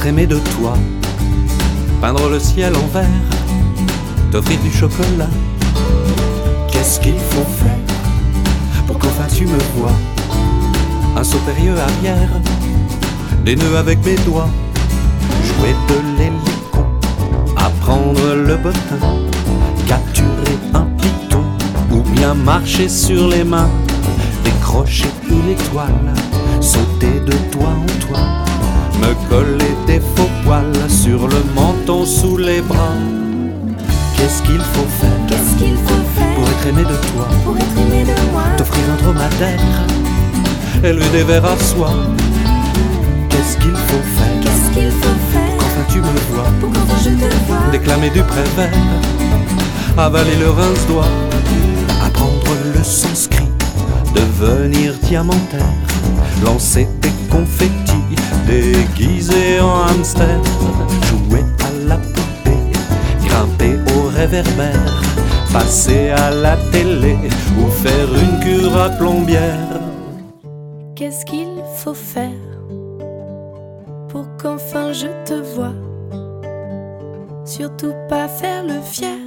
être aimé de toi, peindre le ciel en vert, t'offrir du chocolat. Qu'est-ce qu'il faut faire pour qu'enfin tu me vois? Un saut périlleux arrière, des nœuds avec mes doigts, jouer de l'hélico, apprendre le bottin, capturer un python, ou bien marcher sur les mains, décrocher une étoile, sauter de toit en toit, me coller des faux poils sur le menton, sous les bras. Qu'est-ce qu'il faut faire? Qu'est-ce qu'il faut faire pour être aimé de toi? Pour être aimé de moi. T'offrir un dromadaire, élever des vers à soie. Qu'est-ce qu'il faut faire? Qu'est-ce qu'il faut faire Qu'enfin tu me vois, pour qu'enfin je te vois. déclamer du Prévert, avaler le rince-doigt, apprendre le sanskrit, devenir diamantaire, lancer des confettis, déguisé en hamster, jouer à la poupée, grimper au réverbère, passer à la télé ou faire une cure à plombière. Qu'est-ce qu'il faut faire pour qu'enfin je te vois? Surtout pas faire le fier,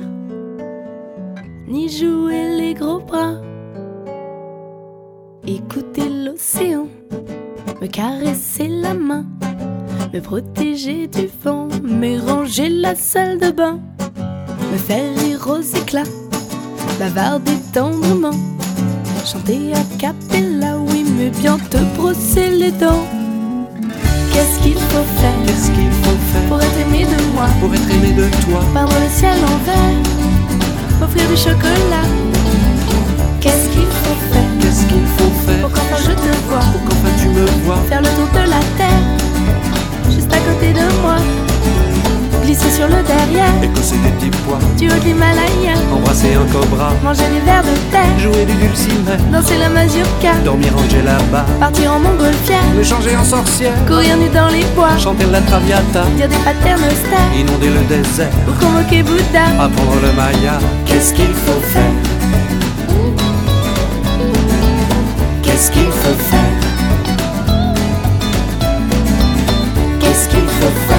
ni jouer les gros bras. Écouter l'océan, me caresser la main, me protéger du vent, me ranger la salle de bain, me faire rire aux éclats, bavarder tendrement, chanter a cappella, oui, mais bien te brosser les dents. Qu'est-ce qu'il faut faire? Qu'est-ce qu'il faut faire Pour être aimé de moi, pour être aimé de toi? peindre le ciel en vert, m'offrir du chocolat. Qu'est-ce qu'il faut faire Qu'est-ce qu'il faut faire pour qu'enfin je te vois? pour qu'enfin tu me vois, Faire le tour de la terre, juste à côté de moi, glisser sur le derrière, écosser des petits pois, du haut de l'Himalaya, embrasser un cobra, manger des vers de terre, jouer du dulcimer, danser la mazurka, dormir en djellaba, partir en montgolfière, me changer en sorcière, courir nu dans les bois, chanter la traviata, dire des paternosters, inonder le désert, ou convoquer Bouddha. apprendre le maya. Qu'est-ce qu'il faut faire? Qu'est-ce qu'il faut faire? Qu'est-ce qu'il faut faire